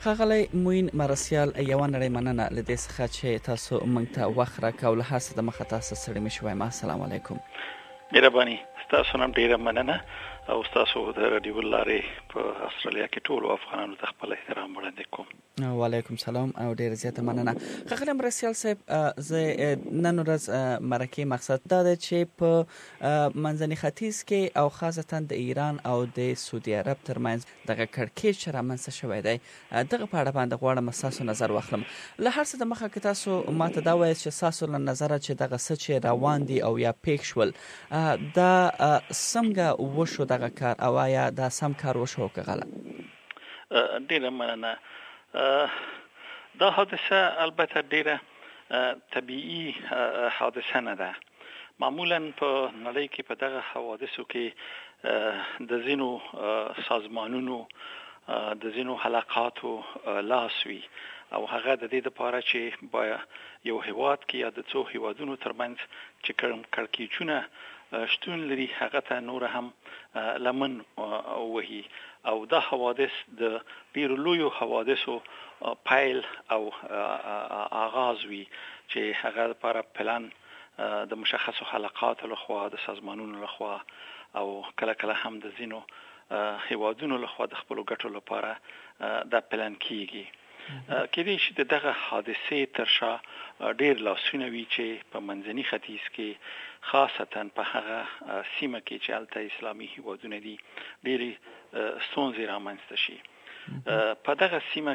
ښاغلی موین مرسیال یوه نړۍ مننه له دې څخه چې تاسو موږ ته وخت راکړ او له هر څه د مخه تاسو ستړي مه شوئ. السلام علیکم. مهرباني، تاسو هم ډیره مننه او تاسو د رادیو لارې په استرالیا کې ټول افغانانو ته خپل احترام وړاندې کوم. وعلیکم سلام او ډیر زیاته مننه. ښاغلی مرسیال صاحب، زه نن ورځ مرکه مقصد دا ده چې په منځني ختیځ کې او خاصتا د ایران او د سعودي عرب ترمنځ دغه کړکېچ چې رامنځته شوی دی، دغه په اړه باندې غواړم ستاسو نظر واخلم. له هر څه د مخه که تاسو ماته دا وایاست چې ستاسو له نظره چې دغه څه چې روان دي او یا پیښ شول دا څنګه وشو دغه کار، او آیا دا سم کار وشو که غلط؟ ډیره مننه. دا حادثه البته ډیره طبیعي حادثه نه ده. معمولا په نړۍ کې په دغه حوادثو کې د ځینو سازمانونو د ځینو حلقاتو لاس وي او هغه د دې لپاره چې باید یو هیواد کې یا د څو هیوادونو ترمنځ چې کړکېچونه شتون لري هغه ته نور هم لمن وهي او دا حوادث د ډیرو لویو حوادثو پیل او آغاز وي چې هغه لپاره پلان د مشخصو حلقاتو لخوا د سازمانونو لخوا او کله کله هم د ځینو هیوادونو لخوا د خپل ګټو لپاره دا پلان کیږي. کېدای شي دغه حادثې تر شا ډیر لاسونه وي چې په منځني ختیځ کې خاصتا په هغه سیمه کې چې هلته اسلامي هیوادونه دي ډېرې ستونزې رامنځته شي. په دغه سیمه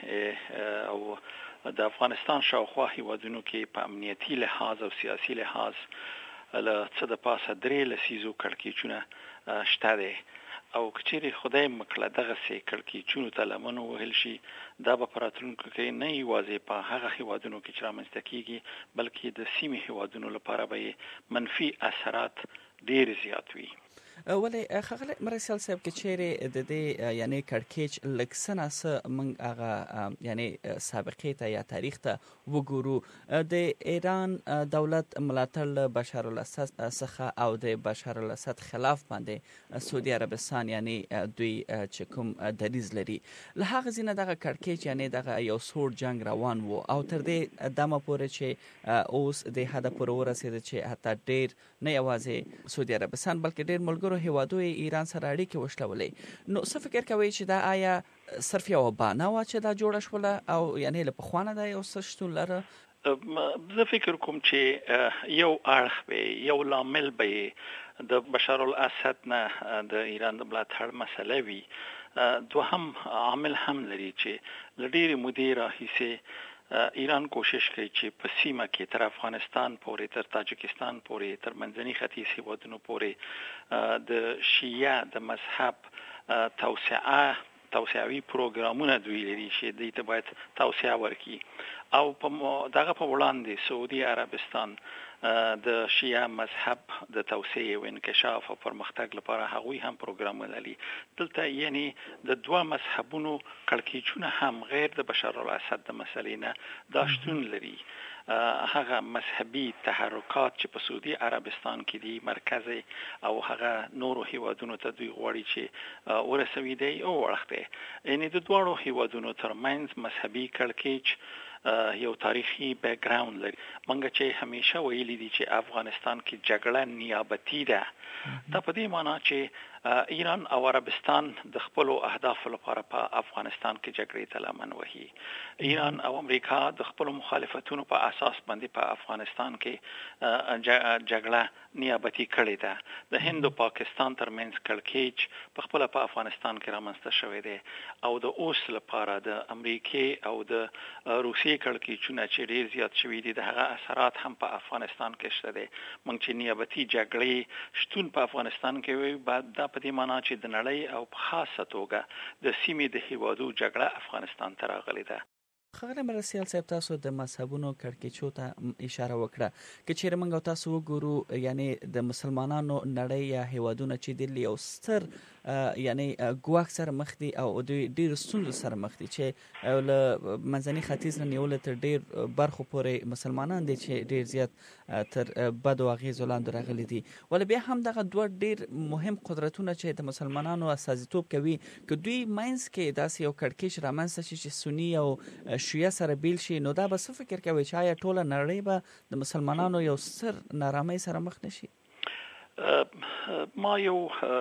کې او د افغانستان شاوخوا هیوادونو کې په امنیتي لحاظ او سیاسي لحاظ له څه د پاسه 3 لسیزو کړکېچونه شته دي او کچېرې خدای مکړه دغه سي کړکېچونو ته لمن وهل شي دا به په راتلونکي کې نه یوازې په هغه هیوادونو کې چې رامنځته کیږي بلکې د سیمې هیوادونو لپاره به منفي اثرات ډېر زیات وي. ولې ښاغلی مرسیال صاحب که چیرې د دې یعنی کړکېچ لږ څه ناڅه موږ هغه یعنی سابقې ته یا تاریخ ته وګورو، د ایران دولت ملاتړ له بشار الاسد څخه او د بشار الاسد خلاف باندې سعودي عربستان یعنی دوی چې کوم دریځ لري، له هغه ځینه دغه کړکېچ یعنی دغه یو سوړ جنگ روان و او تر دې دمه پورې چې اوس د حده پورې ورسېده چې حتی ډېر نه یوازې سعودي عربستان بلکې ډېر ملګرو هیوادو ایران سره اړیکې وشلولې. نو څه فکر کوئ چې دا آیا صرف یو بهانه وه چې دا جوړه شوله او یعنی له پخوانه دا یو څه شتون لره؟ زه فکر کوم چې یو اړخ به یو لامل به د بشار الاسد نه د ایران د ملاتړ مسله وي. دوهم عامل هم لري چې له ډېرې مودې راهیسې ایران کوشش کوي چې په سیمه کې تر افغانستان پورې تر تاجکستان پورې تر منځني ختیځ هیوادونو پورې د شیعه د مذهب توسعوي پروګرامونه دوی لري چې دوی ته باید توسعه ورکړي او په دغه په وړاندې سعودي عربستان د شیعه مذهب د توسعه او انکشاف او پرمختګ لپاره هغوی هم پروګرام لري. دلته یعنی د دوه مذهبونو کړکېچونه هم غیر د بشار الاسد د مسلې نه دا شتون لري. هغه مذهبي تحرکات چې په سعودي عربستان کې دي مرکزي او هغه نورو هیوادونو ته دوی غواړي چې ورسوي دی او ورخته یعنی د دوه هیوادونو ترمنځ مذهبي کړکېچ یو تاریخي بیک ګراوند لري. منګه چې همیشه ویلي دي چې افغانستان کې جګړه نیابتي ده. دا په دې معنی چې ایران او عربستان د خپل اهدافو لپاره په افغانستان کې جګړې ته لمن وهي. ایران او امریکا د خپل مخالفتونو په اساس باندې په افغانستان کې جګړه نیابتي کړې ده. د هند او پاکستان ترمنځ کړکېچ په خپل په افغانستان کې رامنځته شوی دی او د اوس لپاره د امریکا او د روسیې کړکېچونه چې ډېر زیات شوي دي د هغه اثرات هم په افغانستان کې شته دي. موږ چې نیابتي جګړې شتون په افغانستان کې وي بعد دا په دې معنی چې د نړۍ او په خاصه توګه د سیمې د هیوادو جګړه افغانستان ته راغلې ده. خغله مرسیال صاحب تاسو د مذهبونو کړکېچو ته اشاره وکړه که چیرې موږ تاسو وګورو یعنی د مسلمانانو نړۍ یا هیوادونه چې د یو ستر یعنی ګواښ سره مخ دي او د ډیر ستونزو سره مخ دي چې له منځني ختیځ نه نیول تر ډیر برخو پورې مسلمانان دي چې ډیر زیات تر بد او اغیزو لاندې راغلي دي ول بیا هم دغه دوه ډیر مهم قدرتونه چې د مسلمانانو استازیتوب کوي که دوی ماینس کې داسې یو کړکېچ رامنځته شي چې سنی او شیعه سره بیل شي نو دا به څه فکر کوي چې آیا ټوله نړۍ به د مسلمانانو یو ستر نارامۍ سره مخ نشي؟ ما یو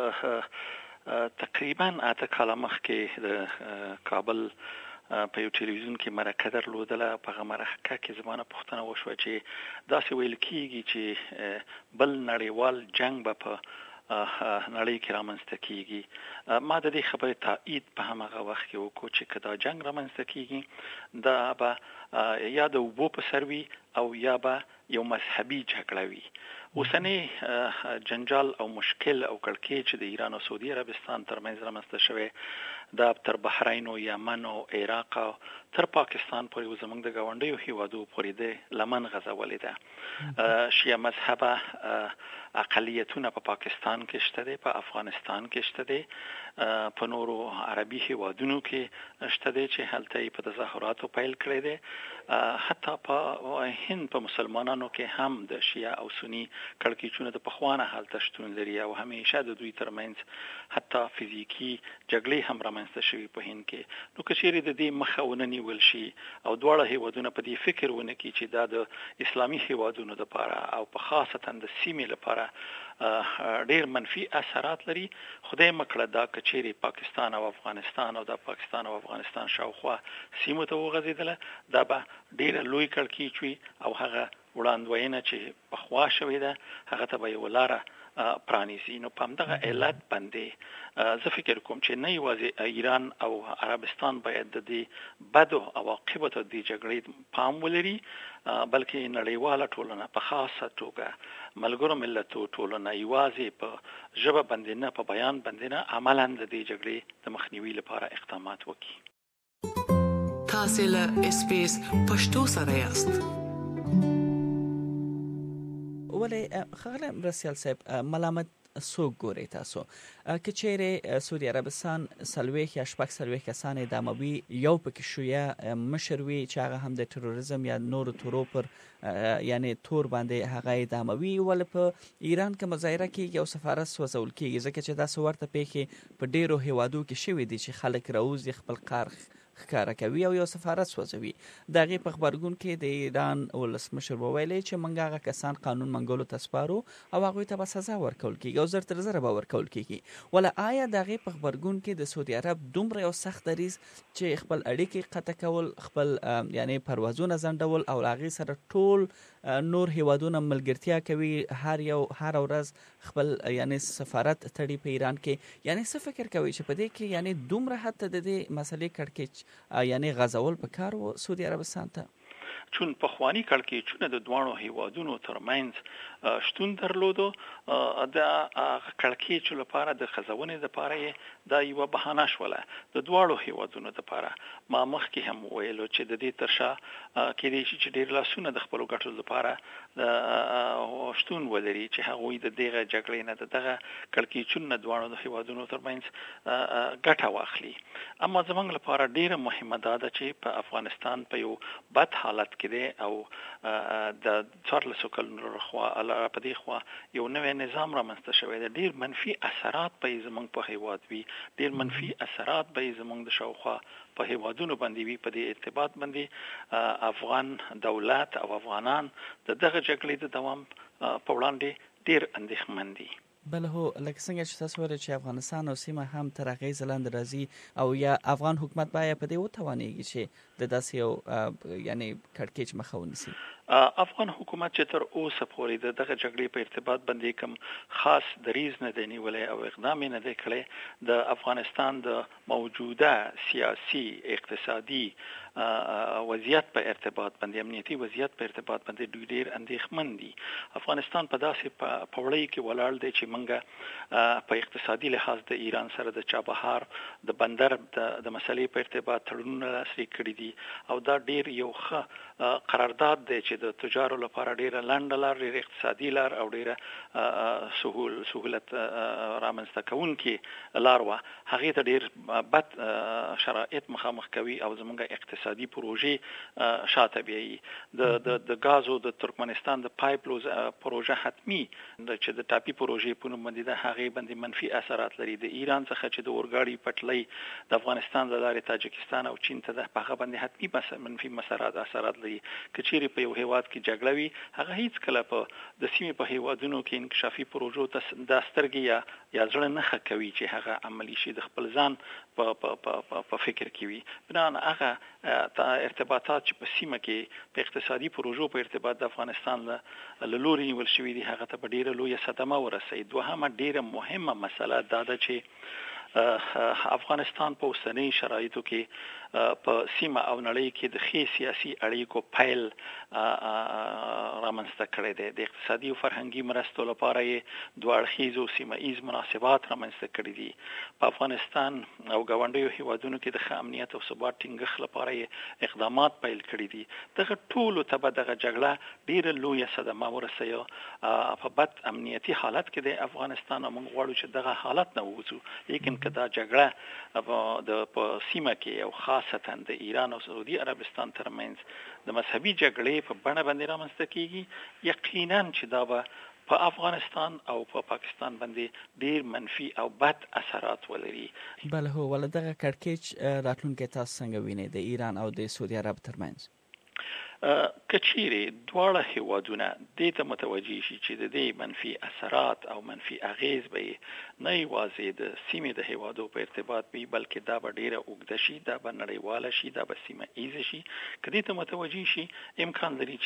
تقریبا 8 کاله مخکې د کابل په یو ټلویزیون کې مرکه درلودله. په هغه مرکه کې زمانه پوښتنه وشوه چې داسې ویل کیږي چې بل نړیوال جنگ به په نړۍ کې رامنځته کیږي. ما د دې خبرې تایید په هغه وخت کې وکړو چې کدا جنگ رامنځته کیږي دا به یا د اوبو په سر وي او یا به یو مذهبي جګړه وي. اوسنی جنجال او مشکل او کړکېچ د ایران او سعودي عربستان ترمنځ رامنځته شوی دا تر بحرین او یمن او عراق او تر پاکستان پورې زموږ د گاونډیو هیوادو پورې د لمن غځولې ده. شیعه مذهبه اقلیتونه په پاکستان کې شته دي، په افغانستان کې شته دي، په نورو عربي هیوادونو کې شته دي چې هلته په تظاهراتو پیل کړی دي. حتی په هند په مسلمانانو کې هم د شیعه او سنی کړکېچونه د پخوانه حالت شتون لري او همیشه د دوی ترمنځ حتی فزیکی جګړې هم رامنځته شوي په هند کې. نو که چیرې د دې مخه ونه نیول شي او دواړه هیوادونه په دې فکر ونه کړي چې دا د اسلامي هیوادونو لپاره او په خاصتا د سیمې لپاره ډېر منفي اثرات لري، خدای مکړه دا که چیرې پاکستان او افغانستان او د پاکستان او افغانستان شاوخوا سیمو ته وغځېدله دا به ډېر لوی کړکېچ وي او هغه وړاندوینه چې پخوا شوې ده هغه ته به یو لاره پرانیزي. نو په همدغه علت باندې زه فکر کوم چې نه یوازې ایران او عربستان باید د دې بدو عواقبو ته د جګړې پام ولري بلکې نړیواله ټولنه په خاصه توګه ملګرو ملتونو ټولنه یوازې په ژبه باندې نه په بیان باندې نه عملاً د دې جګړې د مخنیوي لپاره اقدامات وکړي. تاسو له اس پی اس پښتو سره یاست. ولې خغله مرسیال صاحب ملامت څوک ګوري تاسو که چیرې سعودي عربستان سلويخ یا شپږ سلويخ کسان اعداموي یو پکې شویه مشر وی چې هغه هم د تروریزم یا نور تورو پر یعنی تور باندې هغه اعداموي ول په ایران کې مظاهره کیږي او سفارت سوځول کیږي ځکه چې دا څورته پیخي په ډیرو هیوادو کې شوی دي چې خلک راوځي خپل قار ښکارا کوي او یو سفارت سوځوي. دغه په خبرګون کې د ایران ولسمشر وویلي چې موږ هغه کسان قانون منګولو ته سپارو او هغه ته به سزا ورکول کیږي او زر تر زر به ورکول کیږي. ولا آیا دغه په خبرګون کې د سعودي عرب دومره یو سخت دریز چې خپل اړیکې قطع کول خپل یعنی پروازونه ځنډول او هغه سره ټول نور هیوادونه ملګرتیا کوي هر ورځ خپل یعنی سفارت تړي په ایران کې، یعنی څه فکر کوي چې په دې کې یعنی دومره حتی د دې مسلې کړکېچ یعنی غزول په کار و سعودي عربستان ته؟ چون په خواني کړکېچونه د دوانو هیوادونو ترمنځ شتون درلودو د کړکېچ لپاره د خزونې لپاره دا یو بهانه شوله د دوانو هیوادونو لپاره. ما مخکې هم ویلو چې د دې ترشا کې دي چې ډېر لاسونه د خپل ګټو لپاره شتون ولري چې هغه د دغه جګړې نه دغه کړکېچونه د دوانو هیوادونو ترمنځ ګټه واخلي. اما زموږ لپاره ډېر مهمه ده چې په افغانستان په یو بد حالت کې دي او د 14 کلونو رخوا په دې خوا یو نوې نظام رامنځته شوی دی. ډېر منفي اثرات په زموږ په هیواد وي، ډېر منفي اثرات به زموږ د شاوخوا په هیوادونو باندې وي. په دې ارتباط باندې افغان دولت او افغانان دغه جګړې د دوام په وړاندې ډېر اندېښمن دي. بل هو لکه څنګه چې تاسو ورته چې افغانستان او سیمه هم تر غیز لاندې راځي او یا افغان حکومت باید په دې وتوانیږي چې د داسې یو یعنی کړکېچ مخه ونیسي. افغان حکومت چې تر اوسه پورې دغه جګړې په ارتباط باندې کوم خاص دریز نه دی نیولې او اقدام نه دی کړی د افغانستان د موجوده سیاسي اقتصادي وضعیت په ارتباط باندې امنیتي وضعیت په ارتباط باندې ډېر اندېښمن دي. افغانستان په داسې پوړی کې ولاړ دی چې موږ په اقتصادي لحاظ د ایران سره د چابهار د بندر د مسلې په ارتباط تړونونه لاسلیک کړي دي او دا ډېر یو ښه قرارداد دی چې د تجارو لپاره ډیره لنډه لار، ډیره اقتصادي لار او ډیره سهولت رامنځته کوونکي لار و. هغه ته ډیر بد شرایط مخامخ کوي او زموږ اقتصادي پروژې شاته بیایي. د غازو د ترکمنستان د پایپ لوز پروژه حتمی چې د ټاپي پروژې په نوم باندې د هغه باندې منفي اثرات لري. د ایران څخه چې د اورګاډي پټلۍ د افغانستان د لارې تاجکستان او چین ته د هغه باندې حتمی منفي اثرات لري. کچېری په یو هیواد کې جګړه وي، هغه هیڅ کله په د سیمې په هیوادونو کې انکشافي پروژو ته د سترګې یا ځړه نه کوي چې هغه عملی شي د خپل ځان په فکر کې وي. بنان هغه ارتباطات چې په سیمه کې په اقتصادي پروژو په ارتباط د افغانستان له لوري نیول شوي دي، هغه ته په ډیره لویه صدمه ورسوي. دوهمه ډیره مهمه مسله دا ده چې افغانستان په اوسنۍ شرایطو کې په سیمه او نړۍ کې د ښې سیاسي اړیکو پیل رامنځته کړی دی. د اقتصادي او فرهنګي مرستو لپاره یې دوه اړخیزو سیمه ایز مناسبات رامنځته کړي دي. په افغانستان او ګاونډیو هیوادونو کې د ښه امنیت او ثبات ټینګښت لپاره یې اقدامات پیل کړي دي. دغه ټولو ته به دغه جګړه ډیره لویه صدمه ورسوي. په بد امنیتي حالت کې د افغانستان موږ غواړو چې دغه حالت نه ووځو، لیکن که دا جګړه په سیمه کې او خاصتا د ایران او سعودي عربستان ترمنځ د مذهبي جګړې په بڼه باندې رامنځته کیږي، یقینا چې دا به په افغانستان او په پاکستان باندې ډیر منفي او بد اثرات ولري. بله هو ولدغه کړکېچ راتلونکي تاسو څنګه وینئ د ایران او د سعودي عرب ترمنځ؟ کچېری دواړه هیوادونه دې ته متوجي شي چې د دې منفي اثرات او منفي اغیز به نه یوازې د سیمې د هیوادو په ارتباط وي، بلکې دا به ډیره اوږده شي، دا به نړیواله شي، دا به سیمه ایزه شي. که دې ته متوجي شي امکان لري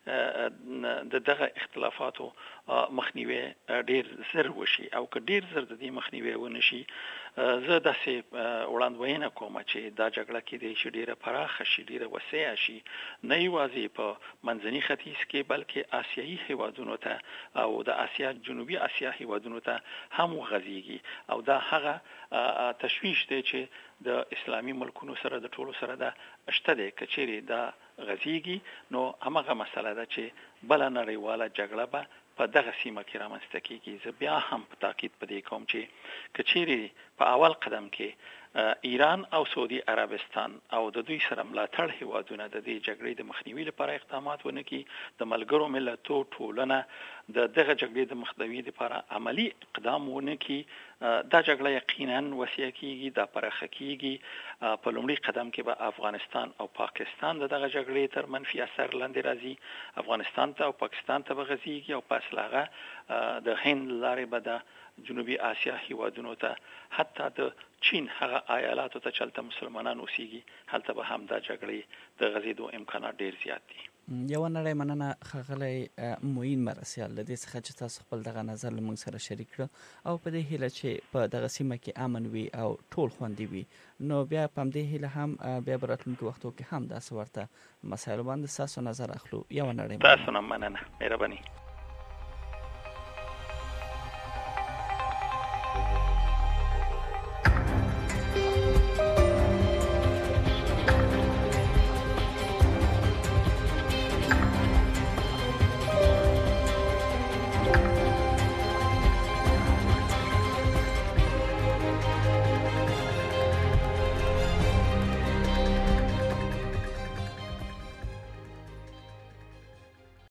چې دغه اختلافاتو مخنیوي ډیر زر وشي، او که ډیر زر د دې مخنیوي ونه شي زه داسې وړاندوینه کوم چې دا جګړه کې د شي ډیره پراخه شي، ډیره وسیع شي، نه یوازې په منځني ختیځ کې بلکې آسیایي هیوادونو ته او د آسیا جنوبي آسیا هیوادونو ته هم وغځيږي. او دا هغه تشویش دی چې د اسلامي ملکونو سره د ټولو سره دا شته دی. کچېری دا غځيږي نو همغه مسله ده چې بل نړیواله جګړه به په دغه سیمه کې رامنځته کیږي. زه بیا هم په تاکید پدې کوم چې کچېری په اول قدم کې ایران او سعودي عربستان او د دوی سره ملاتړ هیوادونه د دې جګړې د مخنیوي لپاره اقدامات ونکړي، د ملګرو ملتونو ټولنه د دغه جګړې د مخنیوي لپاره عملی اقدام ونکړي، دا جګړه یقینا وسیع کیږي، دا پراخه کیږي. په لومړي قدم کې به افغانستان او پاکستان دغه جګړې تر منفي اثر لاندې راځي، افغانستان ته او پاکستان ته به غځيږي او پس لاغه د هند لارې به د جنوبي آسیا هیوادونو ته حتی د چین هغه ایالاتو ته چلته مسلمانان اوسېږي، هلته به هم دا جګړې د غځېدو امکانات ډیر زیات دي. یو نړۍ مننه ښاغلی معین مرسیال له دې څخه چې تاسو خپل دغه نظر له موږ سره شریک کړ او په دې هیله چې په دغه سیمه کې امن وي او ټول خوندي وي. نو بیا په همدې هیله هم بیا په راتلونکو وختو کې هم داسې ورته مسایلو باندې ستاسو نظر اخلو. یو نړۍ تاسو نه مننه، مهرباني.